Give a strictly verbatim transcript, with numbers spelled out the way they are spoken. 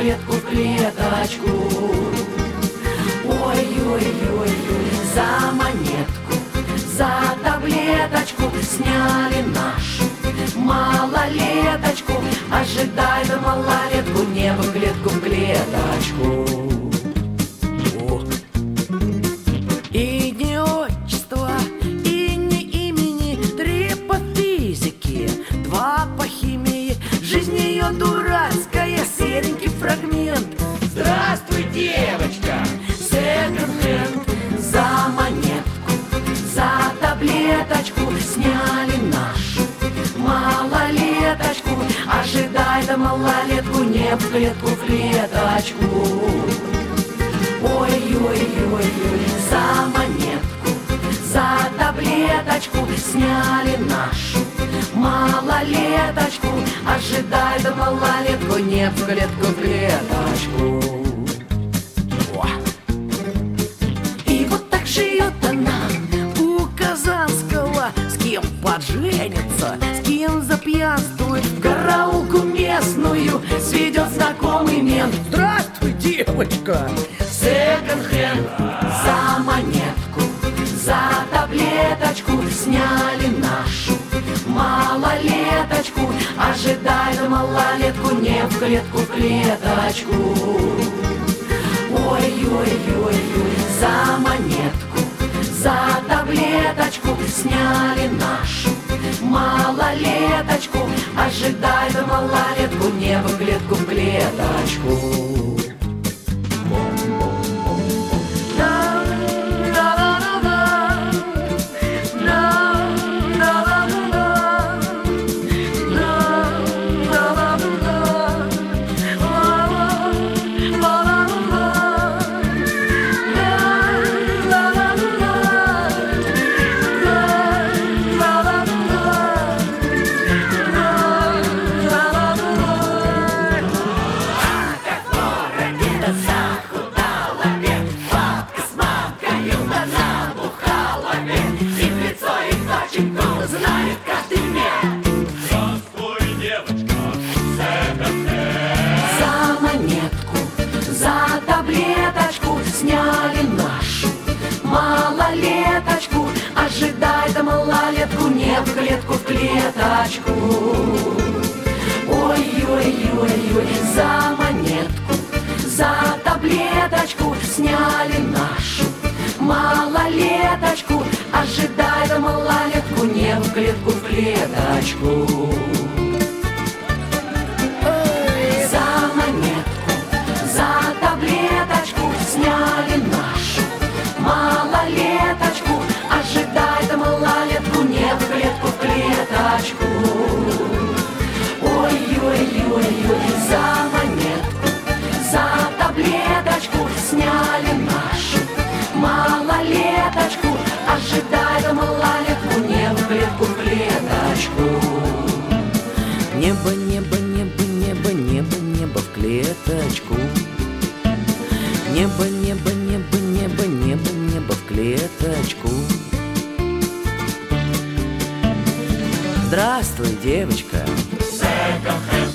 клетку, в клеточку. Ой-ой-ой-ой, за монетку, за таблеточку сняли нашу малолеточку. Ожидай до малолетку, не в клетку, в клеточку. О. И не отчество, и не имени, три по физике, два по химии. Жизнь ее дурацкая, серенький фрагмент. Здравствуй, девочка, секонд-хенд. За монетку, за таблеточку сняли нашу малолеточку. Ожидай до малолетку, не в клетку, в клеточку. Ой-ой-ой-ой, за монетку, за таблеточку сняли нашу малолеточку. Ожидай до малолетку, не в клетку, в клеточку. О. И вот так живет она у Казанского. С кем подженится, с кем запьянствует, в караулку местную сведет знакомый мент. Здравствуй, девочка, секонд-хенд. За монетку, за таблеточку сняли нашу малолеточку. Ожидай до малолетку, не в клетку, в клеточку. Ой-ой-ой-ой, за монетку, за таблеточку сняли нашу малолеточку. Ожидай до малолетку, не в клетку, в клеточку. Знает каждый мент. Здравствуй, девочка, секонд-хенд. За монетку, за таблеточку сняли нашу малолеточку. Ожидай до малолетку, не в клетку, в клеточку. Ой-ой-ой-ой, за монетку, за таблеточку сняли нашу малолеточку. Ожидай до малолетку, не в клетку, в клеточку. Ой. За монетку, за таблеточку сняли нашу малолеточку. Ожидай до малолетку, не в клетку, в клеточку. Ой-ой-ой-ой, за монетку, за таблеточку сняли нашу малолеточку. Ожидай до малолетку, не в клетку, в клеточку. Небо, небо, небо, небо, небо, небо в клеточку. Небо, небо, небо, небо, небо, небо в клеточку. Здравствуй, девочка. Секонд-хенд.